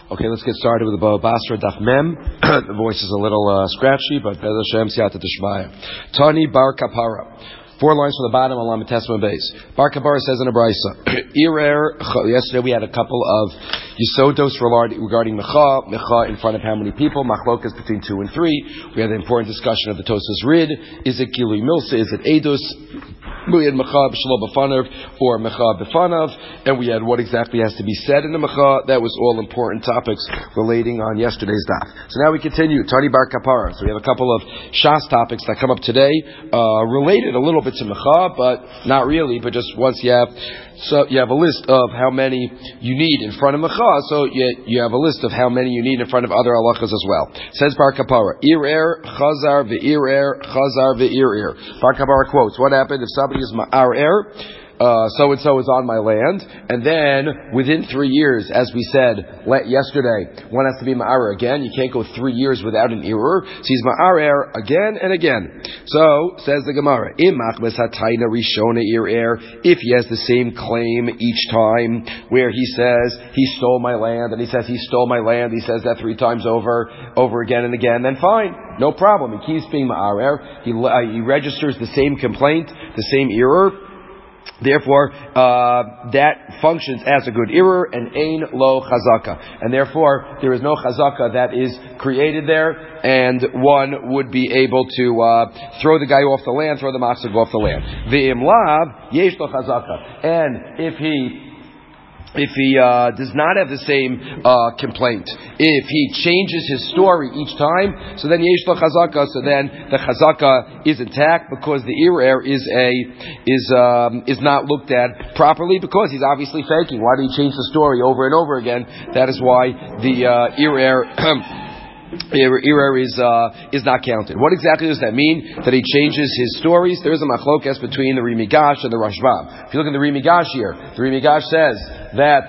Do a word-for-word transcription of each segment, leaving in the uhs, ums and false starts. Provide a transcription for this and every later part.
Okay, let's get started with the Baba Basra Daf Mem. The voice is a little uh, scratchy, but Bez Hashem Siyata Tishmaya. Tani Bar Kapara. Four lines from the bottom, Alam Tesma base. Bar Kapara says in a brisa. Irer. Yesterday we had a couple of Yisodos regarding Mecha. Mecha in front of how many people? Machlokas between two and three. We had an important discussion of the Tosas Rid. Is it Gilui Milsa? Is it Edus? We had Mecha B'Shalom B'Fanav or Mecha B'Fanav, and we had what exactly has to be said in the Mecha. That was all important topics relating on yesterday's daf. So now we continue. Tani Bar Kapara. So we have a couple of Shas topics that come up today, uh, related a little bit to Mecha, but not really. But just once you have, so you have a list of how many you need in front of Mecha, so you, you have a list of how many you need in front of other halachas as well. Says Bar Kapara, Ir-er, Chazar, Ve'ir-er, Chazar, Ve'ir-er. Bar Kapara quotes, what happened if somebody is Ma'ar-er, uh, so-and-so is on my land, and then within three years, as we said let, yesterday, one has to be Ma'ar again. You can't go three years without an Irur. So he's Ma'ar again and again. So, says the Gemara, if he has the same claim each time, where he says, he stole my land, and he says, he stole my land, he says that three times over, over again and again, then fine. No problem. He keeps being Ma'ar. He, uh, he registers the same complaint, the same Irur. Therefore, uh, that functions as a good irur and ein lo chazaka. And therefore, there is no chazaka that is created there, and one would be able to uh, throw the guy off the land, throw the matzah off the land. V'im lav, yesh lo chazaka. And if he If he uh, does not have the same uh, complaint, if he changes his story each time, so then yesh lo chazaka. So then the chazaka is intact because the irer is a is um, is not looked at properly because he's obviously faking. Why did he change the story over and over again? That is why the uh, irer. Irer is uh, is not counted. What exactly does that mean? That he changes his stories? There is a machlokas between the Rimigash and the Rashbam. If you look at the Rimigash here, the Rimigash says that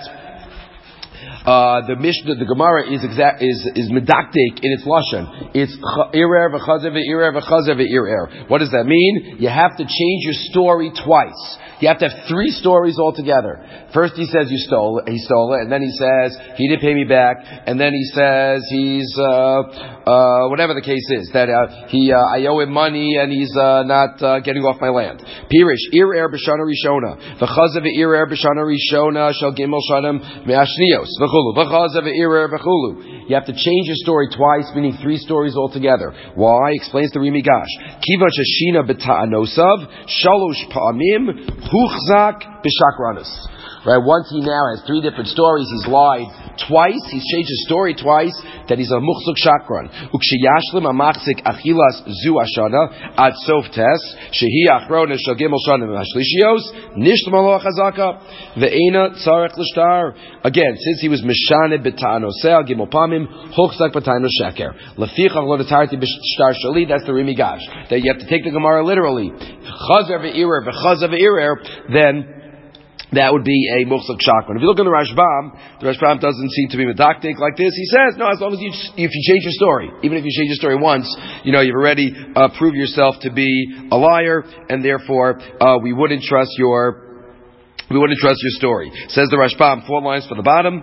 uh, the Mishnah, the Gemara is exact is is medaktik in its lashon. It's irer v'chazer v'irer v'chazer v'irer. What does that mean? You have to change your story twice. You have to have three stories altogether. First he says you stole it, he stole it, and then he says he didn't pay me back, and then he says he's uh, uh, whatever the case is that uh, he uh, I owe him money and he's uh, not uh, getting off my land. Pirish irer b'shana rishona v'chazav irer b'shana rishona shel gimel shanim me'ashnios v'chulu v'chazav irer v'chulu. You have to change your story twice, meaning three stories altogether. Why? Explains the Rimigash. Kivan sheshina b'ta'anosav shalosh pa'amim. Huchzak b'shakranus. Right, once he now has three different stories, he's lied twice, he's changed his story twice, that he's a muchzuk shakran. Ukshiyashlim amachzik achilas zu ashana ad sof tes shehi achrona shel gimel shanim hashlishios nishlam alo chazaka ve'ena tzarech l'shtar. Again, since he was mishane b'ta'anoseh gimel pamim huchzak b'ta'anos shaker lefichach lo netarti b'shtar shali. That's the Rimigash, that you have to take the Gemara literally. Chazer ve'irer v'chazer ve'irer, then that would be a muchzak shakran. If you look in the Rashbam, the Rashbam doesn't seem to be medaktik like this. He says, no, as long as you, if you change your story, even if you change your story once, you know, you've already uh, proved yourself to be a liar, and therefore uh, we wouldn't trust your, we wouldn't trust your story. Says the Rashbam, four lines from the bottom.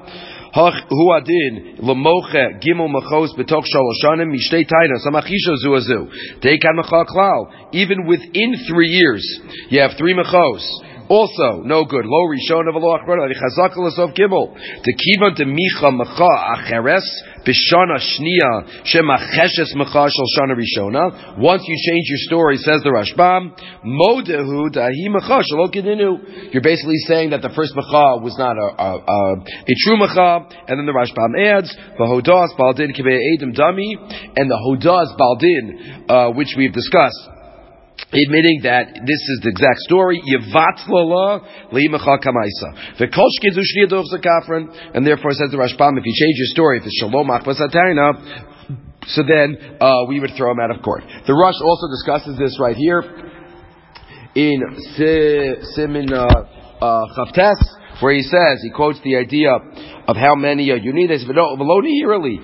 Huadin lemoche gimel machos betoch shaloshanim mishtei taina samachisho zuazu deikan mecha klal. Even within three years, you have three machos. Also, no good. Lo rishon of Allah achrona chazak l'sof gimel tekivan to micha mecha acheres b'shana shnia shemacheshes mecha shel shana rishona. Once you change your story, says the Rashbam, modehu dahi mecha shelo kedinu. You're basically saying that the first mecha was not a, a, a, a true mecha, and then the Rashbam adds v'hodas baldin kibei edim dami, and the hodas baldin, uh, which we've discussed, admitting that this is the exact story, and therefore says the Rashbam, if you change your story, if it's shalom achvas, so then uh, we would throw him out of court. The Rush also discusses this right here in Simin uh, uh, Chavtes, where he says, he quotes the idea of how many uh, you need. He says, you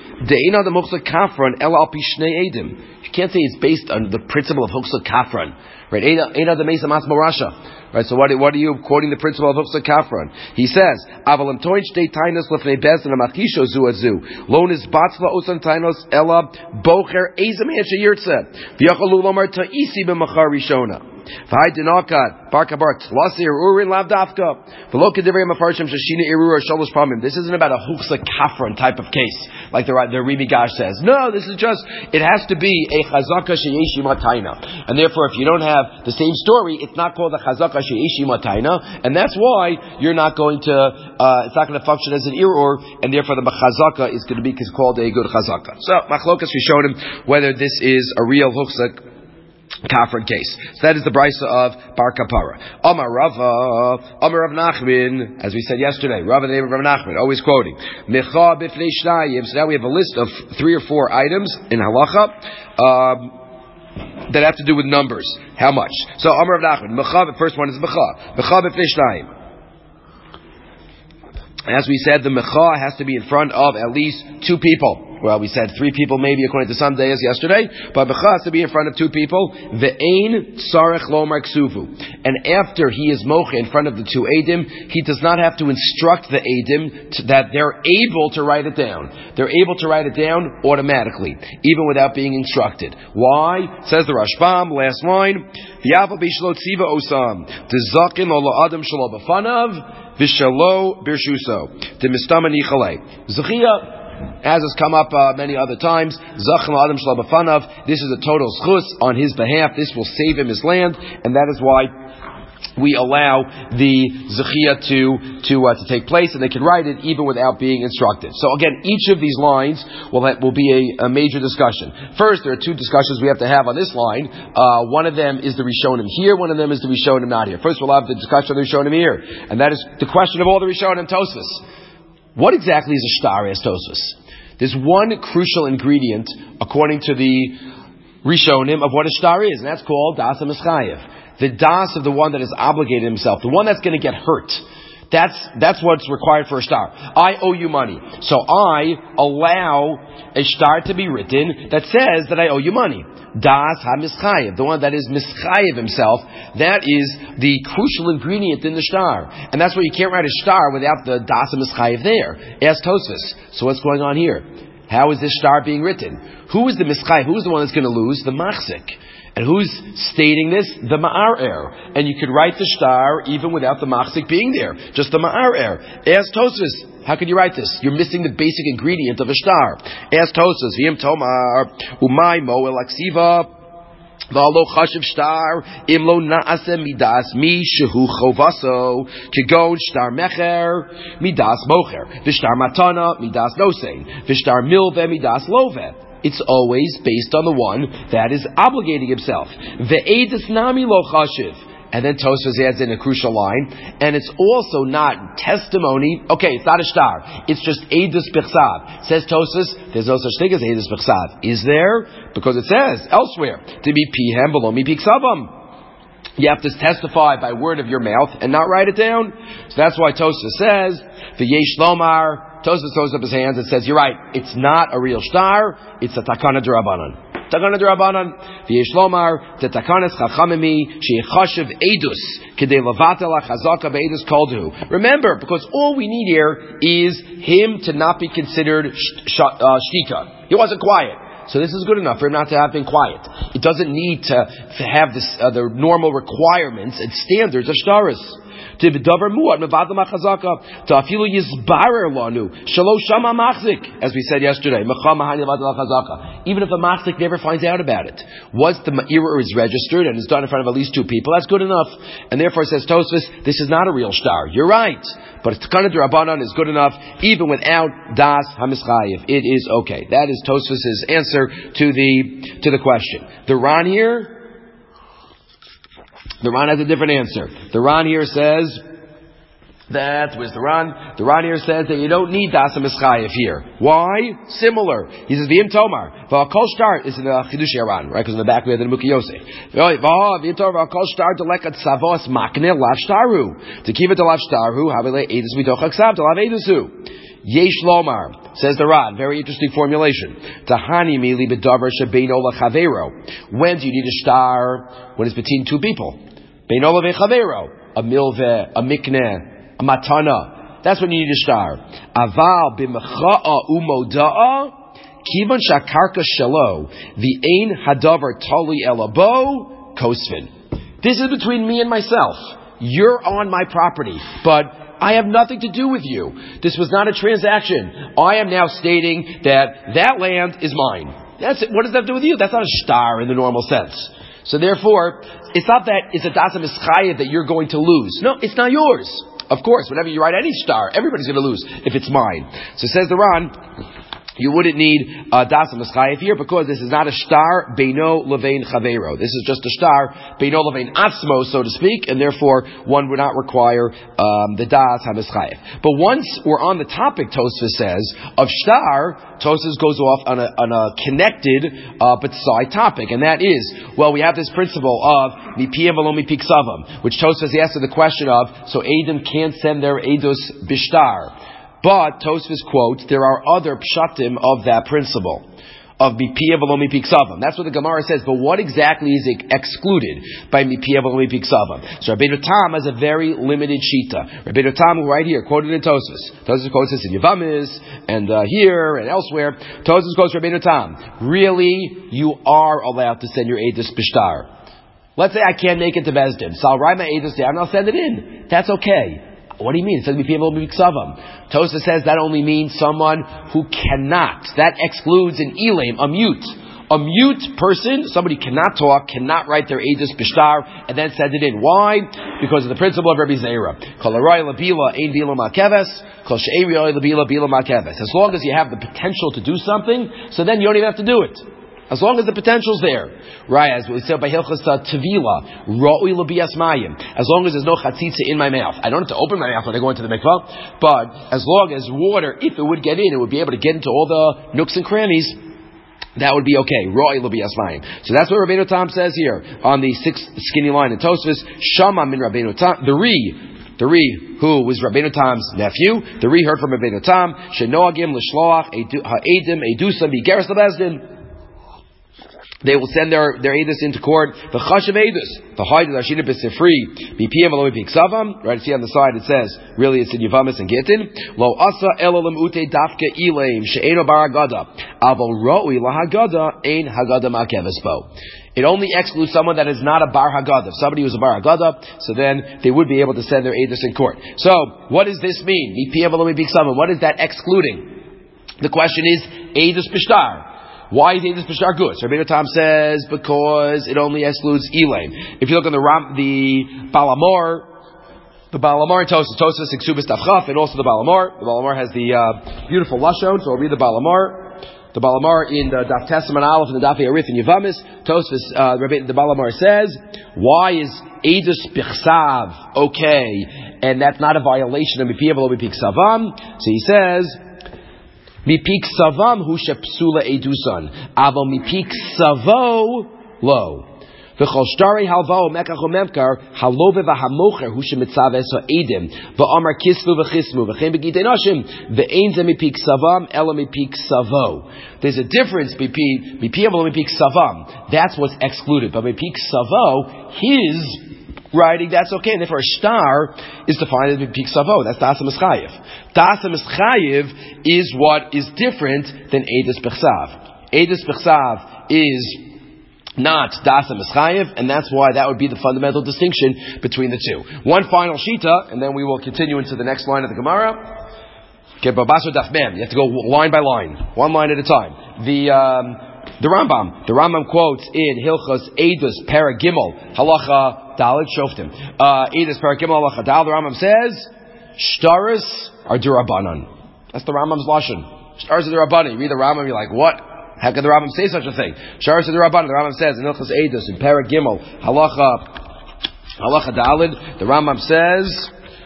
can't say it's based on the principle of Huxla Kafran. Right? Eina the Mesa Mas Morasha. Right? So what, what are you quoting the principle of Huxla Kafran? He says, Avalam Toin Shtei Tainos Lefnei Bezdin Amachisho Zu Azu. Lon is Batzla Usan Tainos Ella Bocher Ezem Anshe Yirtze. V'yachalu Lomar Ta'isi B'machar Rishona. V'hai Dinakat Barkabar Tlasi Urin Lavdafka. V'lo Kedivrei Mafarshim Shashina Irur Shalosh Pamim. This isn't about a Huxla Kafran type of case, like the the Rebbe Gash says. No, this is just, it has to be a Chazaka Sheyeshi Mataina. And therefore, if you don't have the same story, it's not called a Chazaka Sheyeshi Mataina, and that's why you're not going to, uh, it's not going to function as an Irur, and therefore the Chazaka is going to be called a good Chazaka. So, Machlokas, we showed him whether this is a real Huxla Kafran case. So that is the brisa of Bar Kapara. Amar Rava, Amar Rav Nachman, as we said yesterday, Rava the name of Rav Nachman, always quoting. Mecha b'fnei shnayim. So now we have a list of three or four items in halacha um, that have to do with numbers. How much? So Amar Rav Nachman, Mecha, the first one is Mecha. Mecha b'fnei shnayim. As we said, the Mecha has to be in front of at least two people. Well, we said three people maybe according to some days yesterday, but Mecha has to be in front of two people. Ve'ein tzarech lomar ksuvu. And after he is moche in front of the two Eidim, he does not have to instruct the Eidim to, that they're able to write it down. They're able to write it down automatically, even without being instructed. Why? Says the Rashbam, last line, V'yavel b'shlo tziva osam, T'zakin lo la'adam shalo b'fanav, V'shalo birshuso, T'mistamani chalei. Zechia, as has come up uh, many other times, Zachan Adam Shalabafanav, this is a total schus on his behalf. This will save him his land, and that is why we allow the Zechia to to uh, to take place, and they can write it even without being instructed. So again, each of these lines will have, will be a, a major discussion. First, there are two discussions we have to have on this line. Uh, one of them is the Rishonim here, one of them is the Rishonim not here. First, we'll have the discussion of the Rishonim here, and that is the question of all the Rishonim Tosfos. What exactly is a shtar, as Tosfos? There's one crucial ingredient, according to the Rishonim, of what a shtar is, and that's called das ha-mischayev. The das of the one that is obligated himself, the one that's going to get hurt. That's that's what's required for a shtar. I owe you money, so I allow a shtar to be written that says that I owe you money. Das ha-mischayev, the one that is mischayev himself, that is the crucial ingredient in the shtar. And that's why you can't write a shtar without the das ha-mischayev there. Ask Tosfos. So what's going on here? How is this shtar being written? Who is the mischayev? Who is the one that's going to lose? The machzik. And who's stating this? The ma'arer. And you could write the shtar even without the machzik being there. Just the ma'arer. Ask Tosfos. How can you write this? You're missing the basic ingredient of a shtar. Ask Tosfos. V'yim tomar umay mo el aksiva v'alo chashiv shtar im lo na'aseh midas mi shehu chovaso kegon shtar mecher midas mocher v'shtar matana midas nosein v'shtar milveh midas loveh. It's always based on the one that is obligating himself. Ve'edus nami lo chashiv. And then Tosfos adds in a crucial line, and it's also not testimony. Okay, it's not a shtar. It's just edus b'chsav. Says Tosfos, there's no such thing as edus b'chsav. Is there? Because it says elsewhere, to be pihem below mi b'chsavam. You have to testify by word of your mouth and not write it down. So that's why Tosfos says, v'yesh lomar. Tosfos throws up his hands and says, you're right, it's not a real shtar, it's a takana d'Rabbanan. Takana d'Rabbanan, v'yesh lomar, t'takanas chachamimi, she'echashiv edus, k'dei levatel ha'chazaka be'edus koldu. Remember, because all we need here is him to not be considered sh- sh- uh, shtika. He wasn't quiet. So this is good enough for him not to have been quiet. It doesn't need to, to have this, uh, the normal requirements and standards of shtaris. As we said yesterday, even if a machzik never finds out about it, once the ma'ira is registered and is done in front of at least two people, that's good enough. And therefore, says Tosfos, this is not a real shtar. You're right, but Takana d'Rabbanan is good enough, even without das ha-mischayev. It is okay. That is Tosfos' answer to the to the question. The Ran here. The Ran has a different answer. The Ran here says That was the Ran. The Ran here says that you don't need Dasa Mischayev here. Why? Similar. He says, V'im Tomar. V'akol shtar is in the Chidush Ran, right? Because in the back we had the Mukhi Yosef. V'im Tomar v'akol shtar delekat savos makne lav shtaru. To keep it to lav shtaru, havele edus mitoch aksav to lav edusu. Yesh lomar, says the Ran. Very interesting formulation. Tahani mili b'davar shebeino lachavero. When do you need a shtar? When it's between two people. Beino lechavero. A milveh, a mikneh, a matana. That's when you need a shtar. Aval b'mecha'a umoda'a kivan shakarka shelo v'ein hadavar tali elabo kosvin. This is between me and myself. You're on my property, but I have nothing to do with you. This was not a transaction. I am now stating that that land is mine. That's it. What does that have to do with you? That's not a shtar in the normal sense. So therefore, it's not that it's a dasa mischayev that you're going to lose. No, it's not yours. Of course, whenever you write any star, everybody's going to lose if it's mine. So says the Ran, you wouldn't need uh, dasa mischayev here because this is not a star beino levein chavero. This is just a star beino levein atzmo, so to speak, and therefore one would not require um, the das hamischayev. But once we're on the topic, Tosfos says of star, Tosfos goes off on a, on a connected uh, but side topic, and that is, well, we have this principle of mipiya v'lo mipik savam, which Tosfos asks the question of, so Edom can't send their edus bishtar. But Tosfos quotes, there are other pshatim of that principle of mipiya v'lo mipik savam. That's what the Gemara says. But what exactly is excluded by mipiya v'lo mipik savam? So Rabbeinu Tam has a very limited shita. Rabbeinu Tam, right here, quoted in Tosfos. Tosfos quotes this in Yevamis and uh, here and elsewhere. Tosfos quotes Rabbeinu Tam. Really, you are allowed to send your edus bishtar. Let's say I can't make it to Bezdin, so I'll write my edus down and I'll send it in. That's okay. What do you mean? It says mipiya v'lo mipik savam. Tosfos says that only means someone who cannot. That excludes an elaim, a mute. A mute person, somebody cannot talk, cannot write their edus bishtar, and then send it in. Why? Because of the principle of Rabbi Zera. Kol haroy labila ein bila makeves, kol she'ei roy labila bila makeves. As long as you have the potential to do something, so then you don't even have to do it. As long as the potential's there. Right, as we said by Hilchas Tevila, Ra'ui L'Bias Mayim. As long as there's no chatzitza in my mouth. I don't have to open my mouth when I go into the mikvah, but as long as water, if it would get in, it would be able to get into all the nooks and crannies, that would be okay. Ra'ui L'Bias Mayim. So that's what Rabbeinu Tam says here, on the sixth skinny line in Tosfos, Shama min Rabbeinu Tam, the Ri, The Ri, who was Rabbeinu Tam's nephew, the Ri heard from Rabbeinu Tam, Shenoagim L'Shloach Ha'edim Edusa Bigeres L'Bezdin. They will send their their edus into court. The chashav edus, the hide of Ashina b'sifri, mipiya v'lo mipik savam. Right, see on the side it says really it's in Yevamis and Gittin. Lo asa elolam ute dafke ilaim she'eno bar hagada avol ro'i lahagada ein hagada ma'keves bo. It only excludes someone that is not a bar hagada. If somebody who's a bar hagada, so then they would be able to send their edus in court. So what does this mean? Mipiya v'lo mipik savam. What is that excluding? The question is edus bishtar. Why is edus bishtar good? So Rabbeinu Tam says because it only excludes elaim. If you look on the Ram, the Balamor, the Balamor Tosfos, Tosfos Iksubis Tafchaf, and also the Balamor. The Balamor has the uh, beautiful lashon. So I'll read the Balamor. The Balamor in the Daf Testament Aleph and the Daf Yarith in Yevamis. Tosfos, uh, the Balamor says, why is edus bichsav okay, and that's not a violation of mipiya v'lo mipik savam? So he says, mipik savam hu shepsula edusan, aval mipik savo lo. V'chol shtari halvao mekach u'memkar halove v'hamocher hu shemitzav eso edim v'amar kisvu v'chismu v'chem begidei nashim v'ein ze mipik savam ela mipik savo. There's a difference between mipiyah v'lo mipik savam. That's what's excluded. But mipik savo, his writing, that's okay. And therefore a star is defined as mipik savo. That's dasa mischayev. Dasa mischayev is what is different than edus b'chsav. Edus b'chsav is not dasa mischayev, and that's why that would be the fundamental distinction between the two. One final shita, and then we will continue into the next line of the Gemara. Okay, Babaso Daf Mem. You have to go line by line, one line at a time. The um, the Rambam, the Rambam quotes in Hilchos Edus Para Gimel Halacha Dalet Shoftim. Uh, Edus Para Gimel Halacha Dalet. The Rambam says shtaris are durabanan. That's the Rambam's lashon. Shtaris are durabanan. You read the Rambam, you're like, what? How can the Rambam say such a thing? Shtaris are durabanan. The Rambam says in Hilchos Edus in Para Gimel Halacha Halacha Dalet. The Rambam says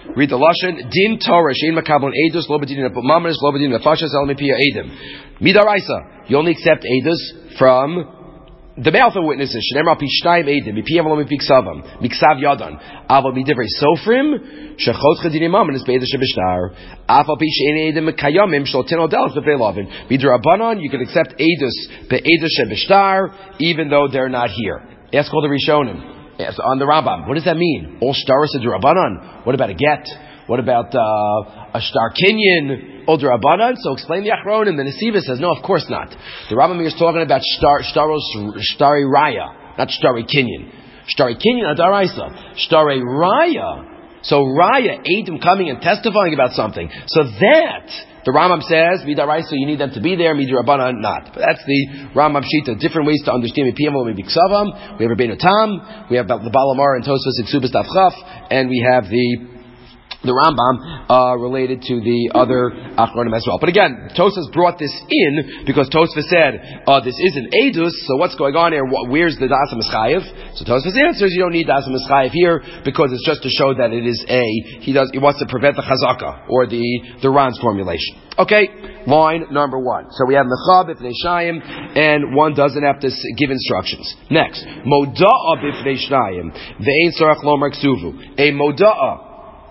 Read the Lashon. Din Torah shein makabel edus lo b'din mamanis lo b'din nefashas el mipia edim. Midaraisa. You only accept edus from the mouth of witnesses. Shneimar pi shtayim edim mipiam lo mipik savam miksav yadan. Aval midivrei sofrim shechot chadin mamanis be'edus shebishtar. Aval pi shein edim mekayamim shel ten odelos b'veilavin. Midrabanan. You can accept edus be'edus shebishtar even though they're not here. Ask all the Rishonim. Yes, on the Rambam. What does that mean? All shtaros are Rabbanan. What about a get? What about uh, a shtar kinyan? All Rabbanan? So explain the Achronim. The Nesiva says, no, of course not. The Rambam is talking about shtar, shtaros, shtari raya, not shtari kinyan. Shtari kinyan, adaraisa. Shtari raya. So raya, Adam coming and testifying about something. So that... The Rambam says, Midaraisa, you need them to be there, Midrabanan, not. But that's the Rambam Shita. Different ways to understand Mipiyam Miksavam. We have Rabbeinu Tam, we have the Balamar and Tosfos and Ksubas Tafchaf, and we have the the Rambam uh, related to the other Achronim as well. But again, Tosfos brought this in because Tosfos said, uh, this isn't Edus, so what's going on here? Where's the Dasa Mischayev? So Tosfos answers, you don't need Dasa Mischayev here because it's just to show that it is a, he does, he wants to prevent the Chazaka, or the, the Ran's formulation. Okay, line number one. So we have Mechab Bifnei Shayim, and one doesn't have to give instructions. Next, Moda'a Bifnei Shayim, Ve'ein Sarach Lo Marksuvu. A Moda'a.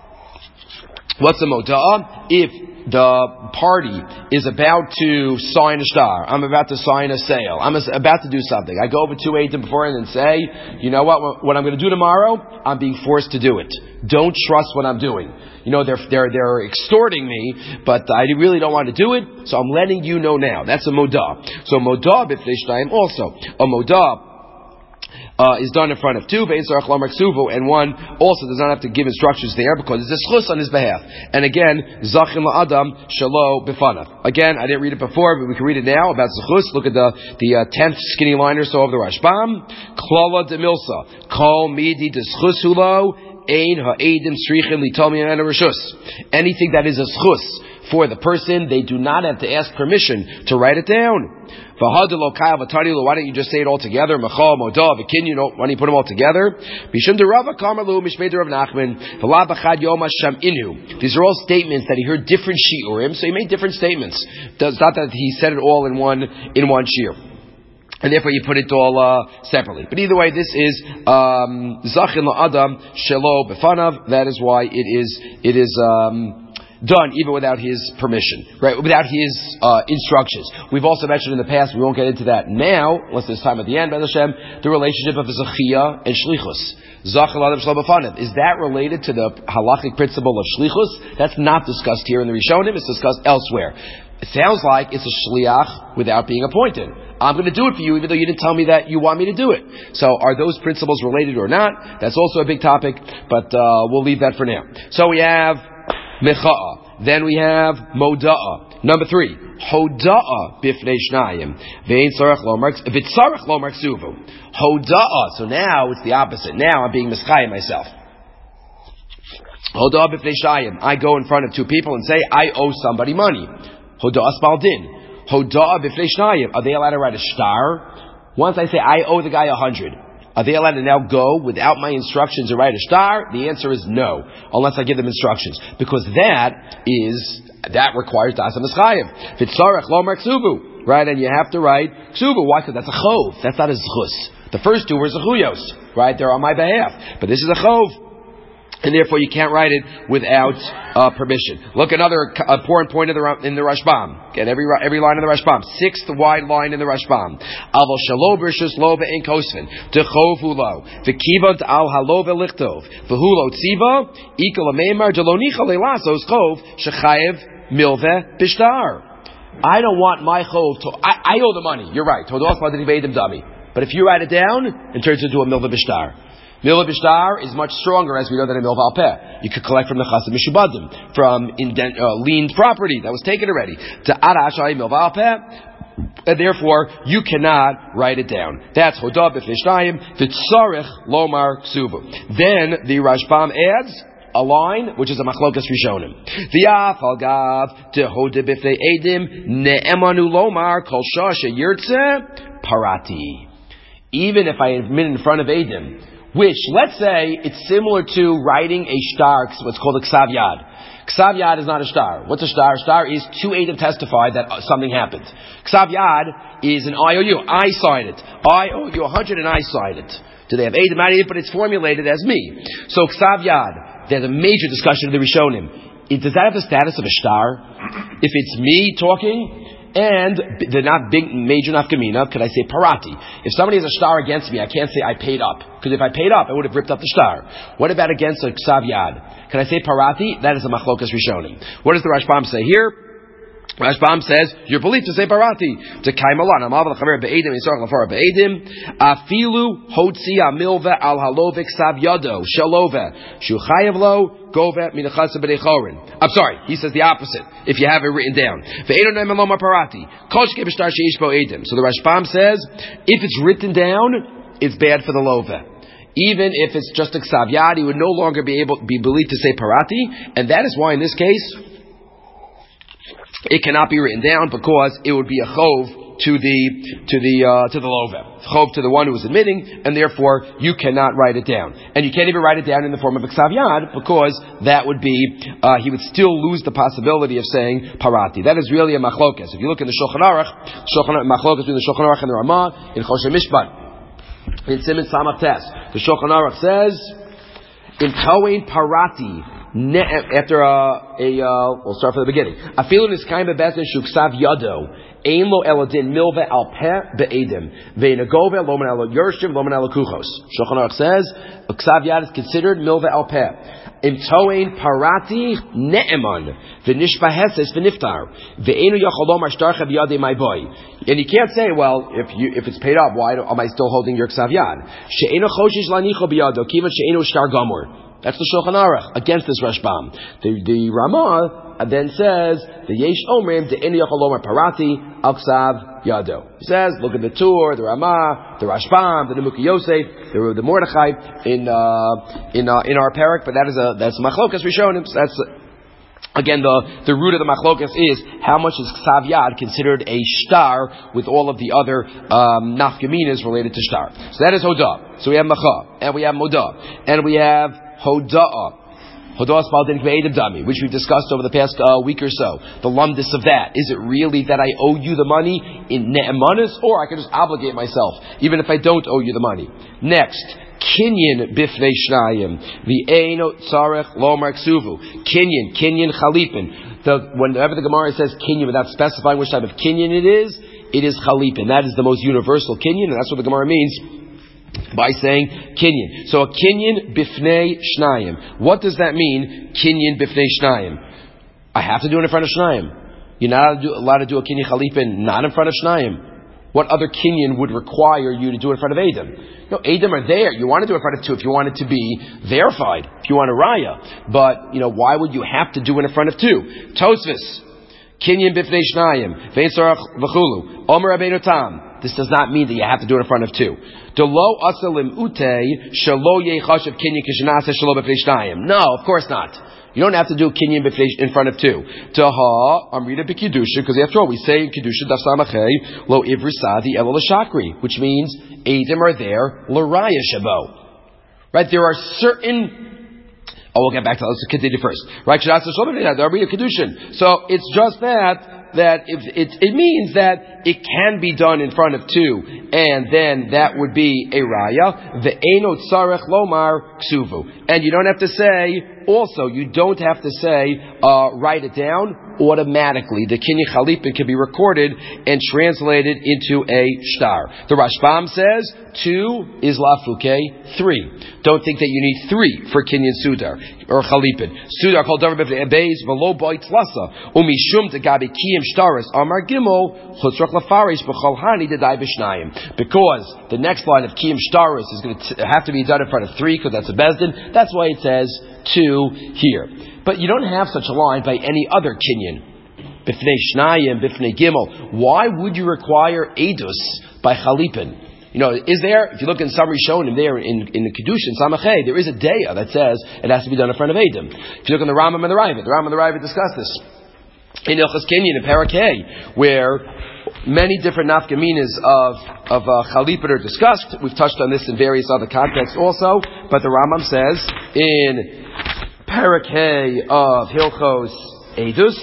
What's a Moda'a? If the party is about to sign a shtar, I'm about to sign a sale, I'm about to do something, I go over to Eidim beforehand and say, you know what, what I'm going to do tomorrow, I'm being forced to do it. Don't trust what I'm doing. You know, they're, they're, they're extorting me, but I really don't want to do it, so I'm letting you know now. That's a Moda. So Moda b'fnei shtayim also. A Moda Uh, is done in front of two, and one also does not have to give instructions there because it's a schus on his behalf. And again, zachin la'adam shelo b'fanav. Again, I didn't read it before, but we can read it now about zechus. Look at the the uh, tenth skinny line or so of the Rashbam. Klala de milsa kol midi deschus hulo ein ha'edim strichim litomi and rishus. Anything that is a schus for the person, they do not have to ask permission to write it down. Why don't you just say it all together? Why don't you put them all together? These are all statements that he heard different shiurim, so he made different statements. It's not that he said it all in one in one shiur. And therefore you put it all uh, separately. But either way, this is Zachin la'adam shelo b'fanav. That is why it is it is um, done even without his permission, right? Without his uh, instructions. We've also mentioned in the past, we won't get into that now, unless there's time at the end, B'ez Hashem, the relationship of Zechia and Shlichus. Zachin la'adam shelo b'fanav. Is that related to the halachic principle of Shlichus? That's not discussed here in the Rishonim. It's discussed elsewhere. It sounds like it's a shliach without being appointed. I'm going to do it for you, even though you didn't tell me that you want me to do it. So, are those principles related or not? That's also a big topic, but uh, we'll leave that for now. So we have mecha'a. Then we have moda'a. Number three, hoda'a bifnei shnayim. Ve'ein tzarech lo v'tzarech lo marksuvu. Hoda'a. So now it's the opposite. Now I'm being mischayim myself. Hoda'a bifnei shnayim. I go in front of two people and say I owe somebody money. Hoda'a spaldin. Hoda'a b'fnei shnayim. Are they allowed to write a shtar? Once I say I owe the guy a hundred, are they allowed to now go without my instructions and write a shtar? The answer is no, unless I give them instructions, because that is that requires dasa mischayev. V'tzarech lo mar ksubu, right? And you have to write ksubu. Why? Because that's a chov. That's not a zchus. The first two were zechuyos, right? They're on my behalf, but this is a chov. And therefore, you can't write it without uh, permission. Look, another important point in the in the Rashbam. Get every every line in the Rashbam. Sixth wide line in the Rashbam. Aval shalo b'rishus lo ve'en kosvin techov hulo v'kivant al halo ve'lichtov v'hulo tziva ikal ameimar delonicha leilasos chov shechayev milve bishtar. I don't want my chov to. I, I owe the money. You're right. Todos madri veidim dami. But if you write it down, it turns into a milve bishtar. Milva bishtar is much stronger, as we know, than a milva al peh. You could collect from the chassid mishubadim, from indent, uh, leaned property that was taken already. To arashai milva al peh, and therefore you cannot write it down. That's hodah b'fnei shnayim v'tzarech lomar ksuvu. Then the Rashbam adds a line which is a machlokas rishonim. V'yaf al gav tehodah b'fnei edim ne'emanu lomar kol shasha yirtze parati. Even if I admit in front of edim, which, let's say, it's similar to writing a shtar, what's called a ksav yad. Ksav yad is not a shtar. What's a shtar? Shtar is two eidim testify that something happened. Ksav yad is an I O U. I sign it. I owe you a hundred and I sign it. Do they have eidim? Not eidim, but it's formulated as me. So ksav yad, there's a major discussion of the Rishonim. Does that have the status of a shtar? If it's me talking, and the not big major nafkamina, could I say parati? If somebody has a shtar against me, I can't say I paid up. Because if I paid up, I would have ripped up the shtar. What about against a ksav yad? Can I say parati? That is a machlokas rishonim. What does the Rashbam say here? Rashbam says, you're believed to say parati. To kaimalan, amav l'chaver be'edim, yisarach l'far be'edim, afilu hotzi amilve al halove ksav yado, shalove, shu chayev lo, gove minachasa b'dechorin. I'm sorry, he says the opposite, if you have it written down. Ve'edo ne'em lo parati, koshke b'shtar she'ish bo edim. So the Rashbam says, if it's written down, it's bad for the love. Even if it's just a ksav yad, he would no longer be able be believed to say parati, and that is why in this case, it cannot be written down because it would be a chov to the to the uh, to the love, chov to the one who is admitting, and therefore you cannot write it down, and you can't even write it down in the form of a ksav yad because that would be uh, he would still lose the possibility of saying parati. That is really a machlokas. If you look in the Shulchan Aruch, Shulchan machlokas between the Shulchan Aruch and the Ramah in Choshen Mishpat in Siman Samach Tes, the Shulchan Aruch says in Kohen parati. Ne- after a, a uh, we'll start from the beginning. Afilu niskayim bebezin shuksav yado ein lo eladin milve al peh beedim ve'inagove loman al yershim loman al kuchos. Shulchan Aruch says ksav yad is considered milve al peh. Im toein parati ne'eman v'nishba heses v'niftar ve'enu yacholom ashtarcha b'yadei my boy. And you can't say, well, if you if it's paid up, why do, am I still holding your ksav yad? She'enu choshish lanicho b'yado kivan she'enu shtar gamor. That's the Shulchan Aruch against this Rashbam. The, the Ramah then says the Yesh Omrim the Inu Yachol Omer Parati Al Ksav Yado. He says, look at the Tur, the Ramah, the Rashbam, the Nemuki Yosef, the, the Mordechai in uh, in uh, in our parak. But that is a that's machlokas Rishonim. So that's uh, again the the root of the machlokas is how much is Ksav Yad considered a shtar with all of the other um, nafkaminas related to shtar. So that is Hodah. So we have Macha and we have Modah and we have Hoda'ah. Hoda'ah spelled in Kve'edim Dami, which we've discussed over the past uh, week or so. The lumdis of that. Is it really that I owe you the money in ne'emanis, or I can just obligate myself, even if I don't owe you the money? Next, Kinyan bifnei shnayim. V'eino tzarech lomar ksuvu. Kinyan, Kinyan chalipin. The, whenever the Gemara says Kinyan without specifying which type of Kinyan it is, it is chalipin. That is the most universal Kinyan, and that's what the Gemara means by saying kinyan. So a kinyan bifnei shnayim. What does that mean? Kinyan bifnei shnayim. I have to do it in front of shnayim. You're not allowed to do a kinyan chalipin not in front of shnayim. What other kinyan would require you to do it in front of Adam? No, Adam are there. You want to do it in front of two if you want it to be verified, if you want a raya. But, you know, why would you have to do it in front of two? Tosfos. Kinyan bifnei shnayim. Ve'esarach v'chulu. Omer Rabbeinu Tam. This does not mean that you have to do it in front of two. Delo asalim ute shelo yechashav kinyan kishanase shelo b'fnei shnayim. No, of course not. You don't have to do kinyan in front of two. Taha amrita b'kiddusha, because after all we say in kiddusha daf samachay lo ivrisadi elo l'shakri, which means edim are there l'raya shabo. Right? There are certain. Oh, we'll get back to that. Let's continue first. Right? So it's just that. That if it, it means that it can be done in front of two, and then that would be a raya. The eno tzarech lomar ksuvu, and you don't have to say. Also, you don't have to say uh, write it down automatically. The kinyan chalipin can be recorded and translated into a shtar. The Rashbam says two is lafuke, three. Don't think that you need three for kinyan sudar or chalipin. Sudar called davar beis v'lo boitz lasa umishum tegabe kiyim shtaris amar gimel chutzrach lafarish b'chol hani dedai b'shnayim. Because the next line of kiyim shtaris is going to have to be done in front of three because that's a bezdin. That's why it says two here. But you don't have such a line by any other kinyan. Bifnei shnayim, bifnei gimel. Why would you require edus by chalipin? You know, is there, if you look in summary shown in there in, in the Kedushin, Samachay, there is a deya that says it has to be done in front of Adam. If you look in the Rambam and the Ravid, the Rambam and the Ravid discuss this. In Ilchas Kinyan, in Parak Hay, where Many different nafkaminas of of uh, chalipin are discussed. We've touched on this in various other contexts also. But the Rambam says in Perek Hey of Hilchos Edus,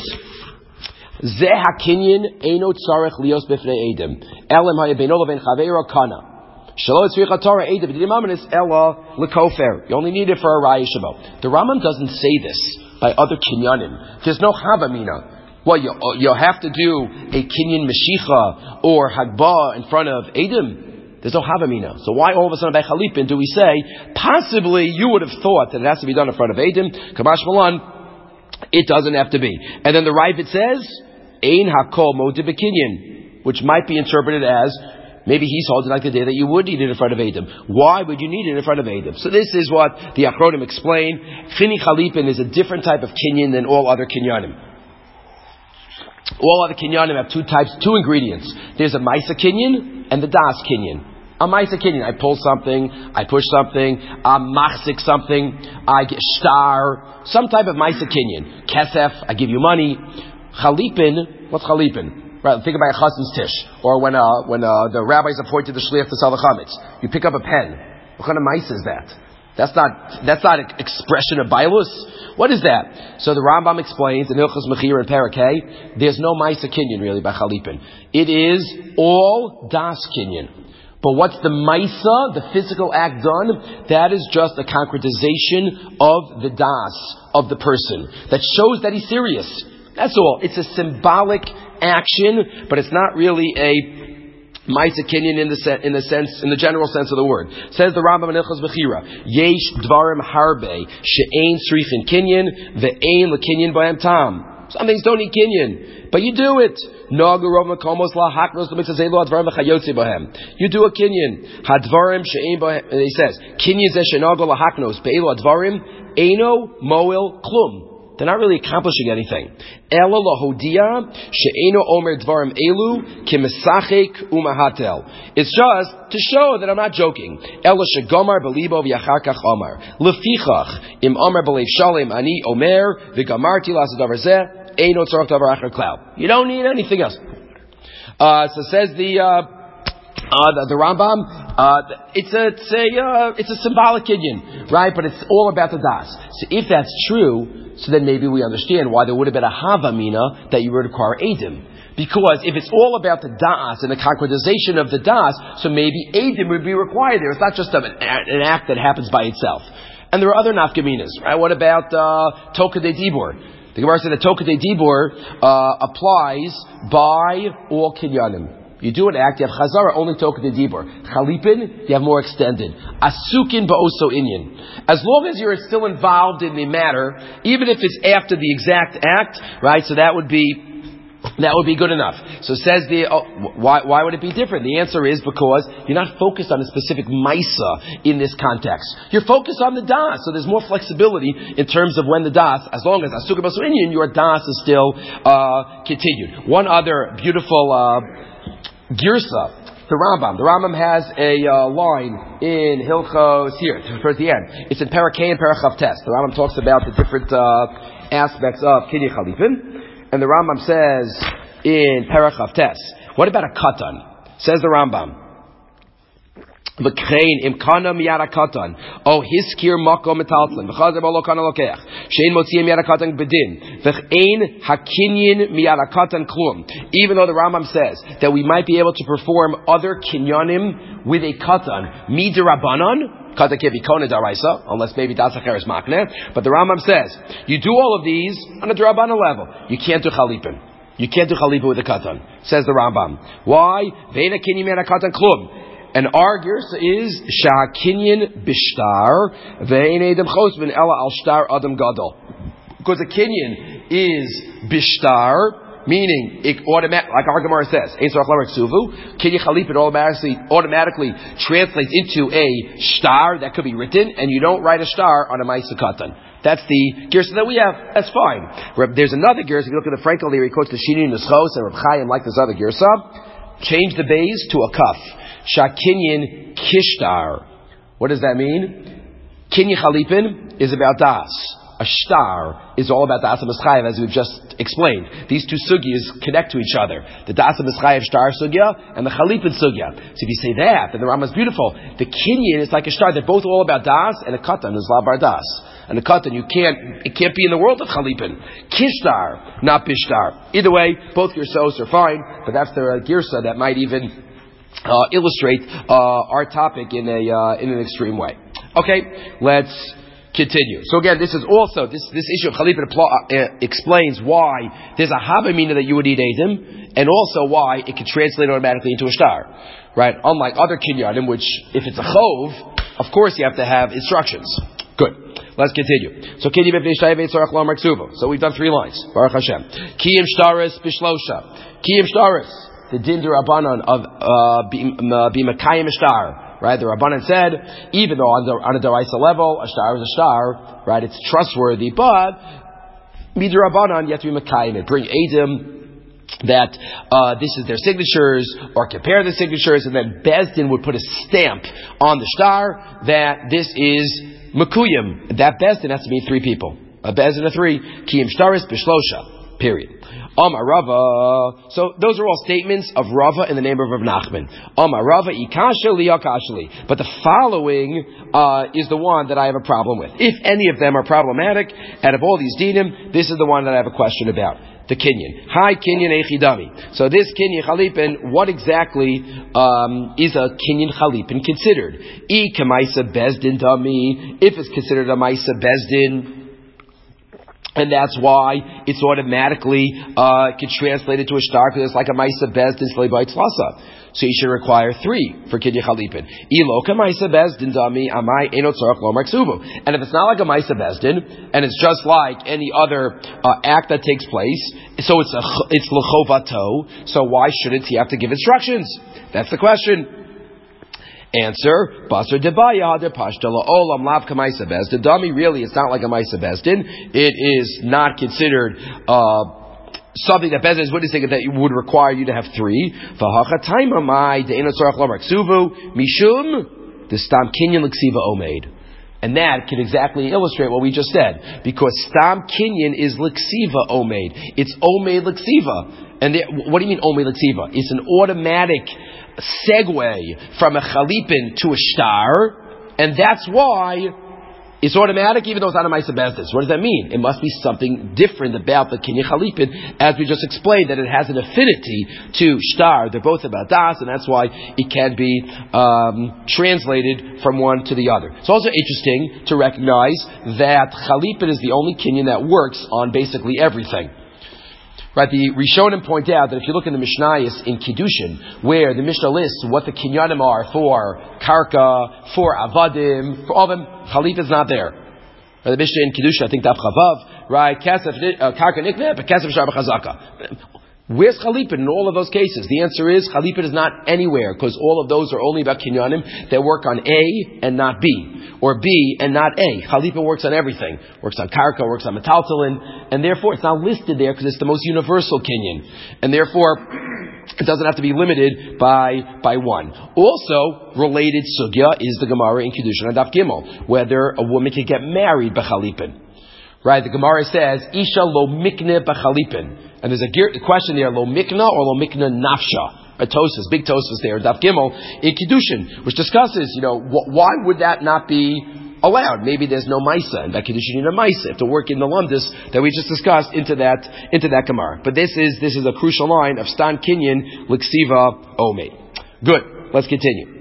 Zeh hakinyin eino tzarech lios b'fnei edim elam hayabeino leven chaveiro kana shelo tzricha Torah edim b'dimamis ela lekofer. You only need it for a raya shabo. The Rambam doesn't say this by other kinyanim. There's no havamina. Well, you you have to do a kinyan meshicha or hagbah in front of edim. There's no havamina. So why all of a sudden by chalipin do we say possibly you would have thought that it has to be done in front of edim? Kamash malan, it doesn't have to be. And then the Ravid says ein hakol modeh b'kinyan, which might be interpreted as maybe he's holding like the day that you would need it in front of edim. Why would you need it in front of edim? So this is what the Achronim explain. Chini chalipin is a different type of kinyan than all other kinyanim. All other kinyanim have two types, two ingredients. There's a maisa kinyan and the das kinyan. A maisa kinyan, I pull something, I push something, I machzik something, I get star, some type of maisa kinyan. Kesef, I give you money. Chalipin, what's chalipin? Right, think about a chassan's tish, or when uh, when uh, the rabbis appointed the shliach to sell the chametz. You pick up a pen. What kind of maisa is that? That's not that's not an expression of bailus. What is that? So the Rambam explains in Hilchos Mechira and Perek Hey, there's no Maisa Kinyan really by Chalipin. It is all Das Kinyan. But what's the Maisa, the physical act done? That is just a concretization of the Das, of the person. That shows that he's serious. That's all. It's a symbolic action, but it's not really a Maisa Kinyan in the se- in the sense, in the general sense of the word. Says the Rambam in Hilchos Mechira, Yesh dvarim harbe she'ein srichin kinyan ve'ein lekinyan b'hem tam. Some things don't need kinyan, but you do it. Nagu rov makomos lahaknos l'mitzazelu advarim v'chayotzi b'hem. You do a kinyan. Hadvarim she'ein b'hem. And he says, kinyan zeh she'nagu lahaknos be'elu advarim eino moel klum. They're not really accomplishing anything. Ela lahodia she'eno omer dvarim elu kimesachek umahatel. It's just to show that I'm not joking. Ela shegomar belibo v'yacharkach omer lefichach im omer belev shalem ani omer v'gamarti la'asadavar zeh eno tzarach davar acher klal. You don't need anything else. Uh, so says the uh, uh, the, the Rambam. Uh, it's a it's a uh, it's a symbolic kinyan, right? But it's all about the das. So if that's true, so then maybe we understand why there would have been a havamina that you would require edim. Because if it's all about the das and the concretization of the das, so maybe edim would be required there. It's not just a, an act that happens by itself. And there are other nafkaminas, right? What about uh, Toka de Dibur? The Gemara said that Toka de Dibur uh, applies by all kinyanim. You do an act, you have chazara, only Toka de Dibur. Chalipin, you have more extended. Asukin ba'oso inyan. As long as you're still involved in the matter, even if it's after the exact act, right, so that would be, that would be good enough. So says the, oh, why, why would it be different? The answer is because you're not focused on a specific maisa in this context. You're focused on the das, so there's more flexibility in terms of when the das, as long as asukin ba'oso inyan, your das is still, uh, continued. One other beautiful, uh, Girsa, the Rambam. The Rambam has a uh, line in Hilchos here, towards the end. It's in Perek Hey and Perek Chavtes. The Rambam talks about the different uh, aspects of Kinyan Chalipin. And the Rambam says in Perek Chavtes, what about a katan? Says the Rambam, V'krein imkana miyara katan, o hiskir makom metaltlin, v'chazer b'lo kana lokech, shein motziyim miyara katan bedin, v'chein hakinyin miyara katan klum. Even though the Rambam says that we might be able to perform other kinyanim with a katan, midirabanan, katan can't be kona daraisa, unless maybe das acher is makne, but the Rambam says, you do all of these on a darabanan level. You can't do chalipin. You can't do chalipin with a katan, says the Rambam. Why? Ve'ena kinyin miyara katan klum. And our girsa is Shakinyan Bishtar Ve'ein Edem Chosbin Ella Al Shtar Adam Gadol. Because a kinyan is Bishtar, meaning it automatic, like our Gemara says, Ein Tzarach Lamer Ksuvu. Kinyan Chalipin automatically automatically translates into a shtar that could be written, and you don't write a shtar on a Ma'aseh Katan. That's the girsa that we have. That's fine. There's another girsa. If you look at the Frankel there, he quotes the Shini Neschos and Reb Chaim like this other girsa. Change the bays to a kaf. Shakinyan Kishtar. What does that mean? Kinyan Chalipin is about das. a shtar is all about the Da'as HaMischayev, as we've just explained. These two sugyas connect to each other. The Da'as HaMischayev shtar sugya and the Chalipin sugya. So if you say that, then the Rambam is beautiful. The Kinyan is like a shtar. They're both all about Das, and a Katan is La Bar Das. And a Katan, you can't, it can't be in the world of Chalipin. Kishtar, not Bishtar. Either way, both Girsos are fine, but that's the uh, Girsa that might even uh, illustrate uh, our topic in a uh, in an extreme way. Okay, let's continue. So again, this is also, this, this issue of Chalipin uh, explains why there's a Havamina that you would eat Eidim, and also why it can translate automatically into a shtar. Right? Unlike other Kinyanim, which, if it's a Chov, of course you have to have instructions. Good. Let's continue. So Kinyan B'nei Shayvei Tzorach Lomar Ksuvo. So we've done three lines. Baruch Hashem. Kiyim Shtaris Bishlosha. Kiyim Shtaris. The Din D'Rabbanan of B'Makayim Shtar. Right, the Rabbanan said, even though on, the, on a Daraisa level, a star is a star, right, it's trustworthy, but Midir Rabbanan, you have to be Makayim it. Bring Eidim that uh, this is their signatures, or compare the signatures, and then Bezdin would put a stamp on the star that this is Makuyim. That Bezdin has to be three people. A Bezdin of three, Kiyim Shtaris Bishlosha. Period. Amar Rava. So those are all statements of Rava in the name of Rav Nachman. Amar Rava ikasha li akashli. But the following uh, is the one that I have a problem with. If any of them are problematic, out of all these dinim, this is the one that I have a question about. The Kinyan. Hi Kinyan Echidami. So this Kinyan Chalipin, what exactly um, is a Kinyan Chalipin considered? I kamaisa bezdin dami. If it's considered a maisa bezdin, and that's why it's automatically uh, can translate it to a shtar, because it's like a Maisa Bezdin Slei B'Aitz Lasa. So you should require three for Kinyan Chalipin. Ilo ka Maisa Bezdin Dami Amai Eno Tzorach Lomar Ksuvu. And if it's not like a Maisa Bezdin, and it's just like any other uh, act that takes place, so it's a it's L'chovato, so why shouldn't he have to give instructions? That's the question. Answer: Basar debaya de pashtala olam lav kamaisa bezdin. Dami, really, it's not like a maisa bezdin. It is not considered uh, something that bezdin is witnessing that would require you to have three. V'hacha taima mai de'ena tzorach lomar ksuvu mishum the stam kinyan l'ksiva omeid. And that can exactly illustrate what we just said, because stam kinyan is l'ksiva omeid. It's omeid l'ksiva. And there, what do you mean omeid l'ksiva? It's an automatic segue from a chalipin to a shtar, and that's why it's automatic, even though it's not a Maisa Bezdin. What does that mean? It must be something different about the Kinyan Chalipin, as we just explained, that it has an affinity to shtar. They're both about das, and that's why it can be um, translated from one to the other. It's also interesting to recognize that Chalipin is the only Kinyan that works on basically everything. Right, the Rishonim point out that if you look in the Mishnayos in Kiddushin, where the Mishnah lists what the kinyanim are for karka, for avadim, for all of them, Chalip is not there. Right, the Mishnah in Kiddushin, I think Daf Chavav, right, kasef, uh, karka nikne, but kasef shar b'chazaka. Where's Chalipin in all of those cases? The answer is Chalipin is not anywhere, because all of those are only about kinyanim that work on A and not B, or B and not A. Chalipin works on everything. Works on karka, works on metaltalin, and therefore it's not listed there because it's the most universal kinyan. And therefore, it doesn't have to be limited by, by one. Also, related sugya is the Gemara in Kiddushin and Daf Gimel, whether a woman can get married by Chalipin. Right, the Gemara says, Isha lo mikne b'chalipin. And there's a question there, lo mikna or lo mikna nafsha. A Tosas, big Tosas there, Daf Gimel, in Kiddushin, which discusses, you know, wh- why would that not be allowed? Maybe there's no Maisa, and that Kiddushin need a Maisa, to work in the Lumdus that we just discussed into that, into that Gemara. But this is, this is a crucial line of Stan Kinyan, Liksiva, Omeid. Good, let's continue.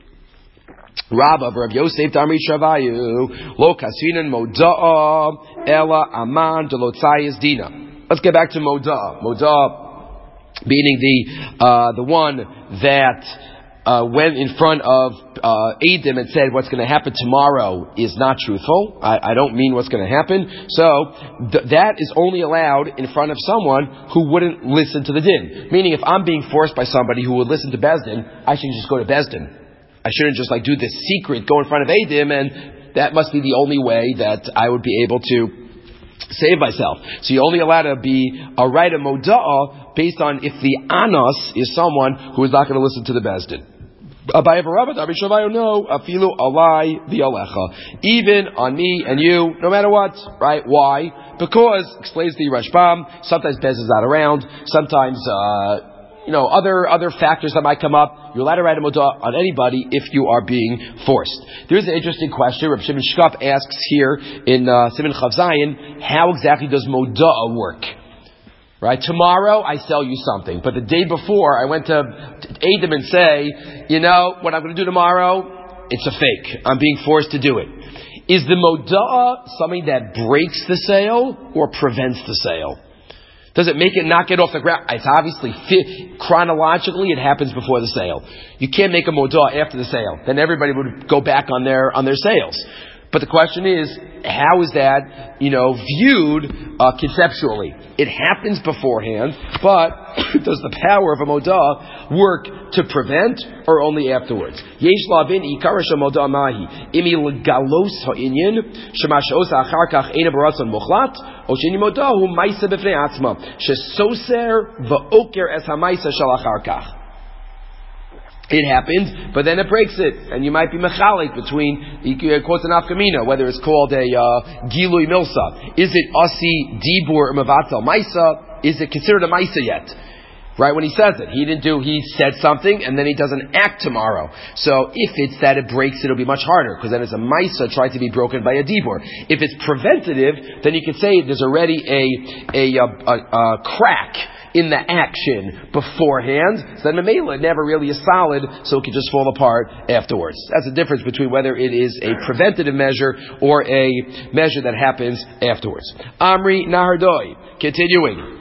Rabba Rav Yosef Damri Shavayu Lo Kasvinan Moda'a Ela Aman Delotzayis Dina. Let's get back to Moda'a. Moda'a meaning the uh, the one that uh, went in front of uh, Eidim and said what's going to happen tomorrow is not truthful. I, I don't mean what's going to happen. So th- that is only allowed in front of someone who wouldn't listen to the din. Meaning, if I'm being forced by somebody who would listen to Bezdin, I should just go to Bezdin. I shouldn't just like do this secret, go in front of Eidim, and that must be the only way that I would be able to save myself. So you're only allowed to be a right of Moda'ah based on if the Anos is someone who is not going to listen to the Bezdin. Abaye v'Rava, Rabbi Shavayu, no, afilu alai v'alecha. Even on me and you, no matter what, right? Why? Because, explains the Rashbam, sometimes Bez is not around, sometimes, uh, you know, other, other factors that might come up. You're allowed to write a modah on anybody if you are being forced. There's an interesting question. Reb Shimon Shkop asks here in, uh, Siman Chav Zayin, how exactly does modah work? Right? Tomorrow I sell you something, but the day before I went to Adam and say, you know, what I'm going to do tomorrow, it's a fake. I'm being forced to do it. Is the modah something that breaks the sale or prevents the sale? Does it make it not get off the ground? It's obviously fit, chronologically it happens before the sale. You can't make a modah after the sale. Then everybody would go back on their on their sales. But the question is, how is that, you know, viewed uh, conceptually? It happens beforehand, but does the power of a modah work to prevent or only afterwards? Yesh lavin ikar shemodah mahi imi legalos ha'inyan shemashos achar kach eina baratzon muchlat o sheni modah hu ma'isa b'fnei atzma shesoser va'oker es ha'ma'isa shel achar kach. It happened, but then it breaks it, and you might be mechalik between, he quotes an afkamina, whether it's called a uh, gilui milsa. Is it asi dibur mavatal maisa? Is it considered a maisa yet? Right, when he says it, he didn't do, he said something, and then he doesn't act tomorrow. So if it's that it breaks, it'll be much harder, because then it's a maisa tried to be broken by a dibur. If it's preventative, then you could say there's already a a, a, a, a crack in the action beforehand, so then Mamela never really is solid, so it can just fall apart afterwards. That's the difference between whether it is a preventative measure or a measure that happens afterwards. Amri Nahardoi, continuing.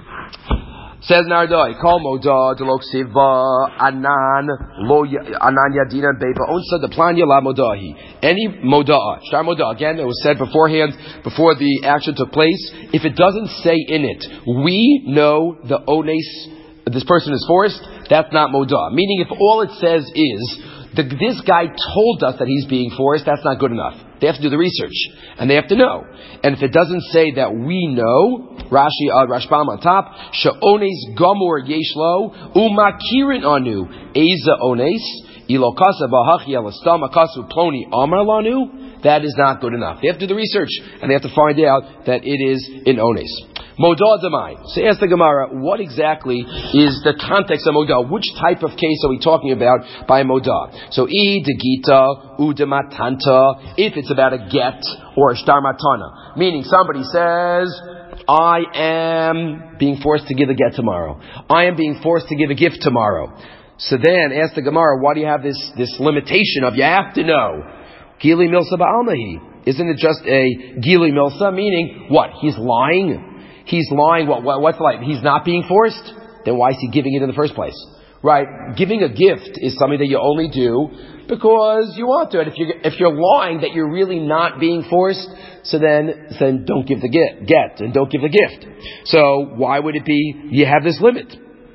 Says Nardoi, Kol Modah Delok Siva Anan Lo Anan Yadina Beba Onsa the Plan Yala Modahi. Any Modah, Shtar Modah, again, it was said beforehand, before the action took place. If it doesn't say in it, we know the Ones, this person is forced, that's not Modah. Meaning, if all it says is, the, this guy told us that he's being forced, that's not good enough. They have to do the research, and they have to know. And if it doesn't say that we know, Rashi, uh, Rashbam on top, Sha'ones Gomor Yeshlo, Umakirin Anu, Eza Ones, Ilokasa Bahachi Alastama Kasu Ploni Amar Lanu, that is not good enough. They have to do the research, and they have to find out that it is in Ones. Modah Damai. So ask the Gemara, what exactly is the context of Modah? Which type of case are we talking about by Modah? So, I de Gita, U de Matanta, if it's about a get or a Shtar Matana. Meaning somebody says, I am being forced to give a get tomorrow. I am being forced to give a gift tomorrow. So then, ask the Gemara, why do you have this, this limitation of you have to know? Gili Milsa Ba'almahi. Isn't it just a Gili Milsa? Meaning, what? He's lying? He's lying. What, what, what's like? He's not being forced? Then why is he giving it in the first place? Right? Giving a gift is something that you only do because you want to. And if you're, if you're lying that you're really not being forced, so then, then don't give the get, get and don't give the gift. So why would it be you have this limit?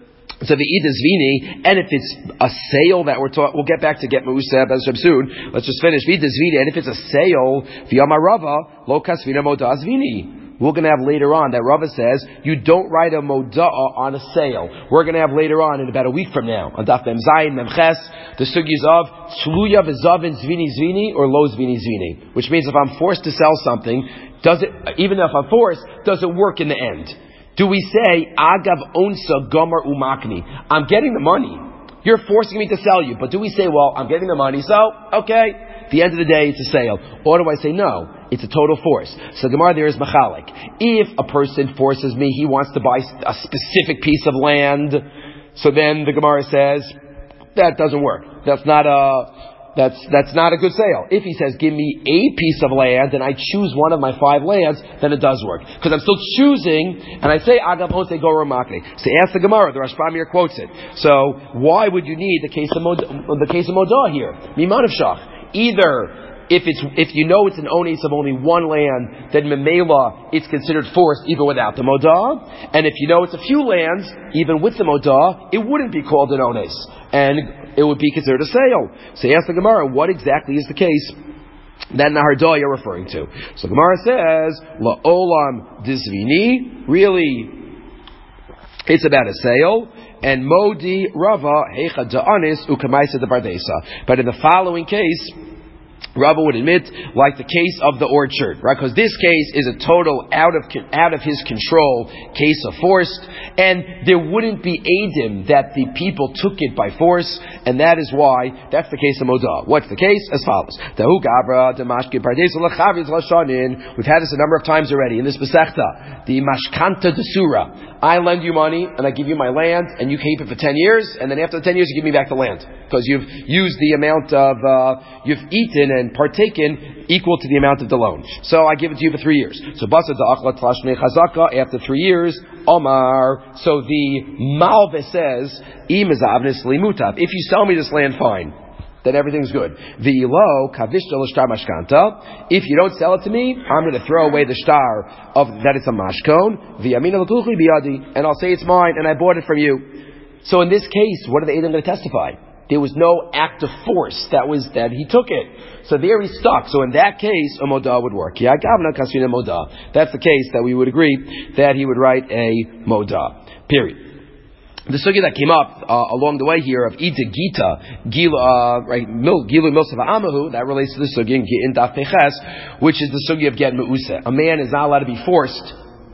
So the Ida Zvini, and if it's a sale that we're talking, we'll get back to get Ma'useh Bezreb soon. Let's just finish. Ida Zvini, and if it's a sale, V'yama Rava, Lo Kasvina Modah Zvini. We're going to have later on that Rava says you don't write a modah on a sale. We're going to have later on in about a week from now on Daf Mem Zayin Mem Ches the sugyas of Tluya v'Zavin Zvini Zvini or Lo Zvini Zvini, which means if I'm forced to sell something, does it even if I'm forced, does it work in the end? Do we say Agav Onsa Gomer Umakni? I'm getting the money. You're forcing me to sell you, but do we say, well, I'm getting the money, so okay. At the end of the day, it's a sale. Or do I say, no, it's a total force? So Gemara there is machalik. If a person forces me, he wants to buy a specific piece of land, so then the Gemara says, that doesn't work. That's not a, that's, that's not a good sale. If he says, give me a piece of land, and I choose one of my five lands, then it does work. Because I'm still choosing, and I say, Agav Onse Gora Makne. So ask the Gemara, the Rashbam here quotes it. So, why would you need the case of Modah, the case of Modah here? Miman of Shach. Either if it's if you know it's an ones of only one land, then memela it's considered forced even without the modah. And if you know it's a few lands, even with the modah, it wouldn't be called an ones, and it would be considered a sale. So ask the Gemara, what exactly is the case that Nahardah you're referring to? So Gemara says, La olam dizvini, really It's about a sale, and Modi Rava Hecha Da'anis Ukamaisa de Bardesa. But in the following case, Rava would admit, like the case of the orchard, right? Because this case is a total out of out of his control case of force, and there wouldn't be edim that the people took it by force, and that is why that's the case of Modah. What's the case? As follows: We've had this a number of times already in this Masechta. The Mashkanta de Surah. I lend you money and I give you my land, and you keep it for ten years, and then after the ten years you give me back the land because you've used the amount of uh, you've eaten and partaken equal to the amount of the loan. So I give it to you for three years. So basa da'achla tlashmei chazaka, after three years, Omar. So the Malve says, im izavnis limutav. If you sell me this land, fine. Then everything's good. V'ilo kavishta l'shtar mashkanta. If you don't sell it to me, I'm going to throw away the shtar of that it's a mashkon. V'yamina l'kuchli biyadi, and I'll say it's mine and I bought it from you. So in this case, what are the Edom going to testify? There was no act of force that was that he took it. So there he's stuck. So in that case, a modah would work. That's the case that we would agree that he would write a modah. Period. The sugya that came up uh, along the way here of Ita Gita, Gilu uh, right, Gilu Milsav Amahu, that relates to the sugya in Daf Peches, which is the sugya of Get Me'useh. A man is not allowed to be forced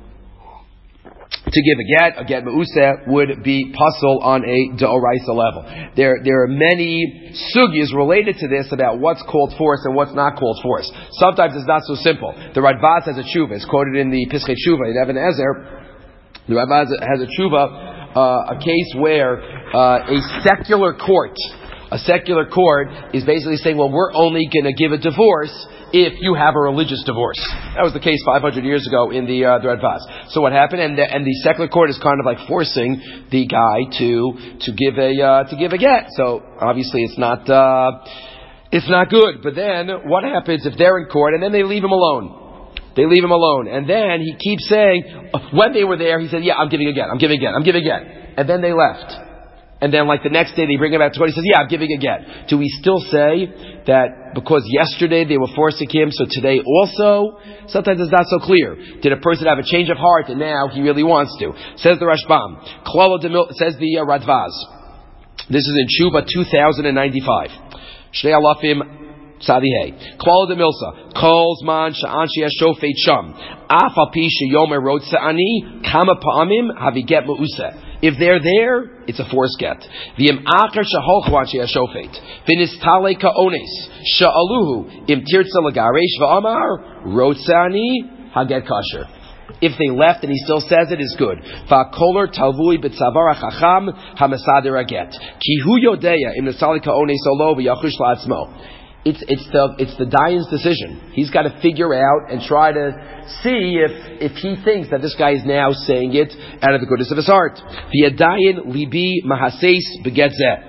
to give a get. A get Me'useh would be puzzle on a D'oraisa level. There, there are many sugyas related to this about what's called force and what's not called force. Sometimes it's not so simple. The Radbaz has a tshuva. It's quoted in the Pischei Tshuva in Even Ezer. The Radbaz has a tshuva. Uh, a case where uh, a secular court, a secular court is basically saying, well, we're only going to give a divorce if you have a religious divorce. That was the case five hundred years ago in the uh, the Radbaz. So what happened? And the, and the secular court is kind of like forcing the guy to to give a uh, to give a get. So obviously it's not uh, it's not good. But then what happens if they're in court and then they leave him alone? They leave him alone. And then he keeps saying, when they were there, he said, yeah, I'm giving again, I'm giving again, I'm giving again. And then they left. And then like the next day they bring him back to court, he says, yeah, I'm giving again. Do we still say that because yesterday they were forcing him, so today also? Sometimes it's not so clear. Did a person have a change of heart and now he really wants to? Says the Rashbam. Klala de Mil, says the uh, Radvaz. This is in Tshuva two thousand ninety-five. Shnei Alafim Tzadihei. Klal de Milsa. Calls man sha'an sheyesh shofet sham. Af al pi sheyomer rotze ani kama pa'amim haviget me'useh. If they're there, it's a force get. V'im acher shaholchu an sheyesh shofet. V'nistale ka'ones. Sha'aluhu im tirtza lagaresh v'amar rotze ani haget kasher. If they left and he still says it, is good. Va'koler talvui b'tzavar ha'chacham ha'mesader haget. Ki hu yodeya im nistale ka'ones olo v'yachush la'atzmo. It's it's the it's the Dayan's decision. He's got to figure out and try to see if if he thinks that this guy is now saying it out of the goodness of his heart. V'yadayin libi mahaseis begedzeh.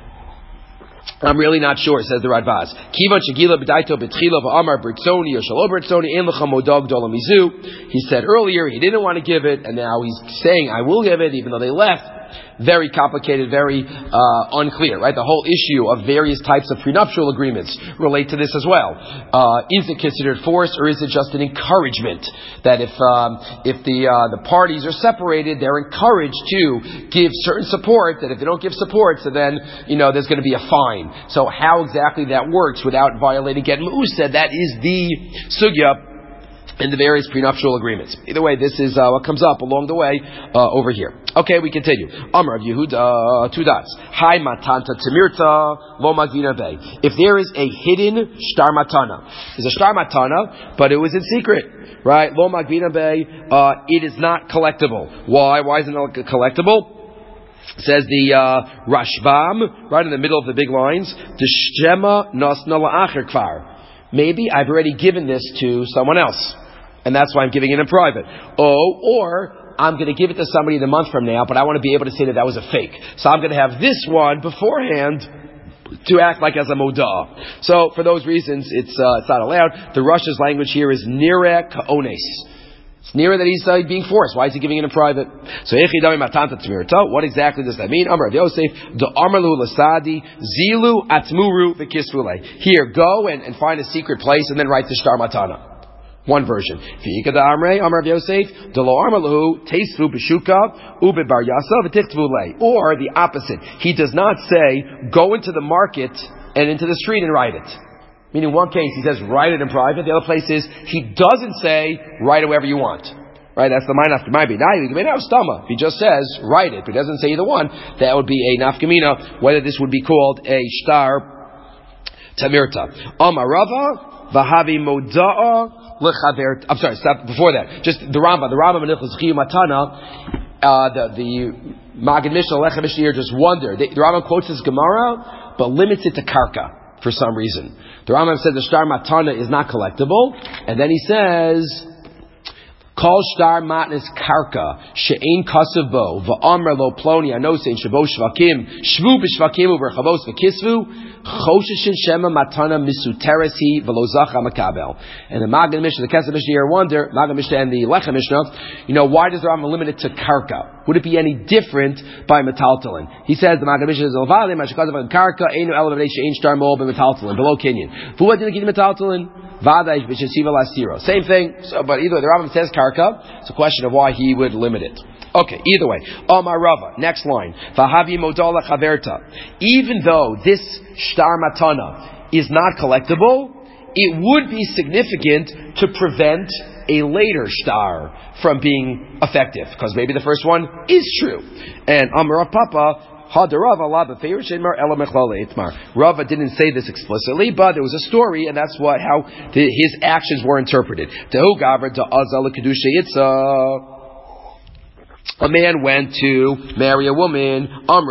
I'm really not sure, says the Radbaz. Kivan shegila b'daito b'tchila v'amar b'rtzoni or shalo b'rtzoni ein lecha modog dola mizu. He said earlier he didn't want to give it, and now he's saying I will give it, even though they left. Very complicated, very uh, unclear, right? The whole issue of various types of prenuptial agreements relate to this as well. Uh, is it considered force, or is it just an encouragement that if um, if the uh, the parties are separated, they're encouraged to give certain support? That if they don't give support, so then you know there's going to be a fine. So how exactly that works without violating Get Me'useh, that is the sugya in the various prenuptial agreements. Either way, this is uh, what comes up along the way uh, over here. Okay, we continue. Amar of Yehuda, uh, two dots. Hi matanta timirta lo magvina bay. If there is a hidden shtar matana, there's a shtar matana, but it was in secret, right? Lo magvina bay. Uh, it is not collectible. Why? Why isn't it collectible? Says the uh, Rashbam, right in the middle of the big lines. Deshema nasna la'acher kvar. Maybe I've already given this to someone else, and that's why I'm giving it in private. Oh, or I'm going to give it to somebody in a month from now, but I want to be able to say that that was a fake. So I'm going to have this one beforehand to act like as a modah. So for those reasons, it's uh, it's not allowed. The Russia's language here is nireh ka'ones. It's nearer that he's uh, being forced. Why is he giving it in private? So, what exactly does that mean? Amar of Yosef, the Amarlu Lasadi, Zilu Atmuru V'Kisvule. Here, go and, and find a secret place and then write the Shtar Matana. One version. V'ika da amrei, Amar Rav Yosef, delo amar lahu, teisvu b'shuka, ube bar yasa, v'tichtvu lei. Or the opposite. He does not say, go into the market and into the street and write it. Meaning one case, he says, write it in private. The other place is, he doesn't say, write it wherever you want. Right? That's the mind after my be. If he just says, write it, but he doesn't say either one, that would be a nafkamina, whether this would be called a shtar tamirta. Amar Rava, v'havi moda'a, I'm sorry, stop before that. Just the Rambam, the Rambam and Nichlas Chiyu Matana, uh, the, the Maggid Mishnah, Lechem Mishnah here just wonder. The, the Rambam quotes this Gemara, but limits it to karka for some reason. The Rambam said the shtar matana is not collectible, and then he says, Kol shtar matnas karka she'ein kasav bo va'amr lo ploni anosein shabo shvakim shvu b'shvakim u'berchavos v'kisvu choshishin shema matana misuteresi v'lo zacha makabel. And the Maggid Mishnah, the Kesef Mishnah here wonder, Maggid Mishnah and the Lechem Mishnah, you know, why does the Rambam limit it to karka? Would it be any different by metaltalin? He says the Maggid Mishnah is elvalim mashakazav karka einu elav she'ein shtar mo b'metaltalin below kinyan. V'uad didn't get metaltalin. Same thing, so, but either the Rambam says karka, it's a question of why he would limit it. Okay, either way. Amar Rava, next line. Vahavi modala chaverta. Even though this shtar matana is not collectible, it would be significant to prevent a later shtar from being effective, because maybe the first one is true. And Amar Papa, Rava didn't say this explicitly, but there was a story, and that's what how the, his actions were interpreted. A man went to marry a woman.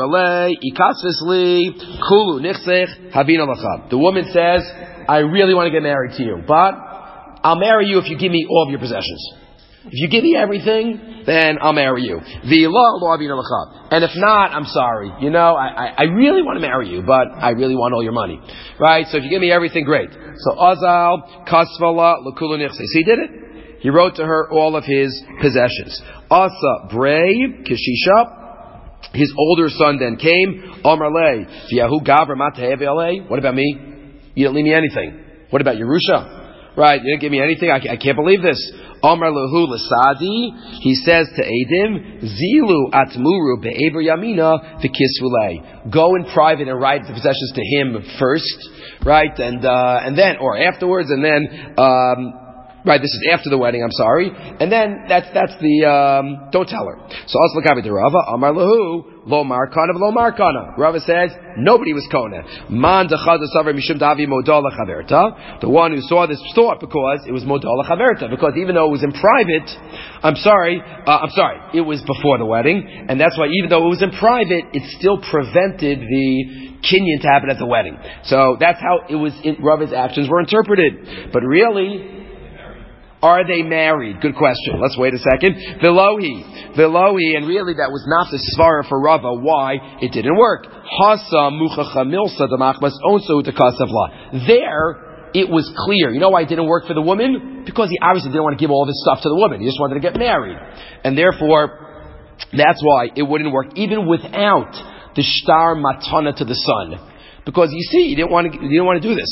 The woman says, I really want to get married to you, but I'll marry you if you give me all of your possessions. If you give me everything, then I'll marry you. And if not, I'm sorry. You know, I, I, I really want to marry you, but I really want all your money. Right? So if you give me everything, great. So Azal, Kasvala, Lakulu Nichse. So he did it. He wrote to her all of his possessions. Asa Bray, Kishisha, his older son then came. Amar Le, V'yahu Gavra Matahevele. What about me? You didn't leave me anything. What about Yerusha? Right, you didn't give me anything. I, I can't believe this. Amar Lahu Lasadi, he says to Adim, Zilu Atmuru Be'ever Yamina V'kisvulei. Go in private and write the possessions to him first, right, and uh, and then or afterwards, and then. Um, Right, this is after the wedding, I'm sorry. And then, that's that's the, um, don't tell her. So, also look at Rava, Amar Lahu, Lo Markana, Lo Markana. Rava says, nobody was Kona. Man Dechada Savar Mishum Davi Modola Chaverta. The one who saw this thought because it was Modola Chaverta. Because even though it was in private, I'm sorry, uh, I'm sorry, it was before the wedding. And that's why even though it was in private, it still prevented the kinyan to happen at the wedding. So, that's how it was, in, Rava's actions were interpreted. But really, are they married? Good question. Let's wait a second. Velohi. Velohi, and really that was not the svara for Rava. Why? It didn't work. Hasa muchacha milsa damachmas onso tekasavla. There, it was clear. You know why it didn't work for the woman? Because he obviously didn't want to give all this stuff to the woman. He just wanted to get married. And therefore, that's why it wouldn't work, even without the shtar matana to the son. Because you see, you didn't want to, you didn't want to do this.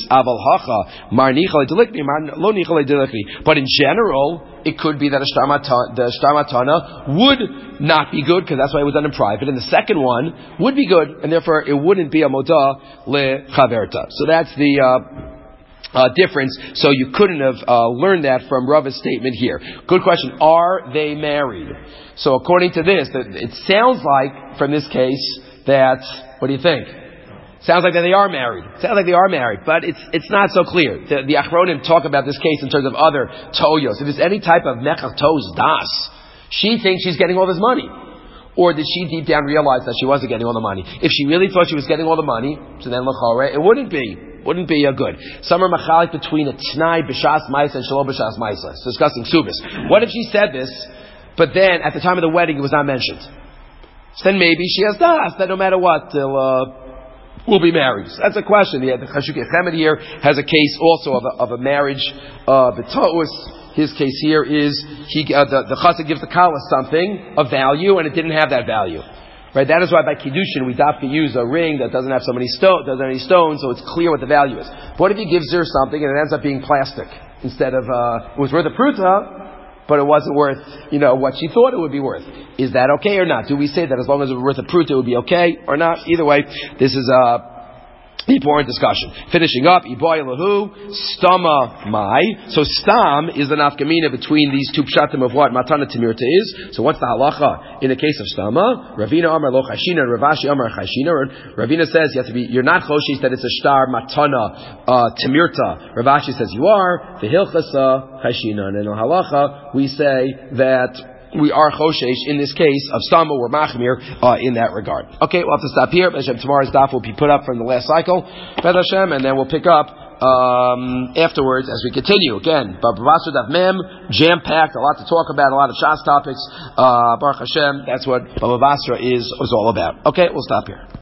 But in general, it could be that a shtar matana, the shtar matana would not be good, because that's why it was done in private. And the second one would be good, and therefore it wouldn't be a moda le chaverta. So that's the uh, uh, difference. So you couldn't have uh, learned that from Rava's statement here. Good question. Are they married? So according to this, it sounds like from this case that, what do you think? Sounds like that they are married. Sounds like they are married, but it's it's not so clear. The, the Achronim talk about this case in terms of other toyos. If there's any type of mechach tos das, she thinks she's getting all this money. Or did she deep down realize that she wasn't getting all the money? If she really thought she was getting all the money, so then l'chore, it wouldn't be. Wouldn't be a good. Some are machalik between a t'nai b'shas ma'isa and shalom b'shas ma'isa. It's discussing subis. What if she said this, but then at the time of the wedding it was not mentioned? So then maybe she has das, that no matter what, they'll, uh, will be married. So that's a question. The Chashuk Yechemed here has a case also of a, of a marriage, uh, b'ta'us. His case here is, he, uh, the, the chassid gives the kala something of value, and it didn't have that value. Right? That is why by Kiddushin we dafka use a ring that doesn't have so many stone, doesn't have any stones, so it's clear what the value is. But what if he gives her something and it ends up being plastic? instead of, uh, it was worth a pruta, but it wasn't worth, you know, what she thought it would be worth. Is that okay or not? Do we say that as long as it was worth a pruta, it would be okay or not? Either way, this is, uh, important discussion. Finishing up, Iboy Lahu, Stama Mai. So Stam is the nafkamina between these two pshatim of what Matana Timirta is. So what's the halacha in the case of Stama? Ravina Amar Lo Chashina, Ravashi Amar Chashina. Ravina says you have to be, you're not choshish that it's a star Matana uh, Timirta. Ravashi says you are. V'hilchasa Chashina. And in the halacha, we say that we are choshesh in this case of Stama or Machmir uh, in that regard. Okay, we'll have to stop here. Tomorrow's daf will be put up from the last cycle, B'ez Hashem, and then we'll pick up um, afterwards as we continue. Again, Baba Basra Daf Mem, jam-packed, a lot to talk about, a lot of Shas topics. Uh, Baruch Hashem, that's what Baba Basra is, is all about. Okay, we'll stop here.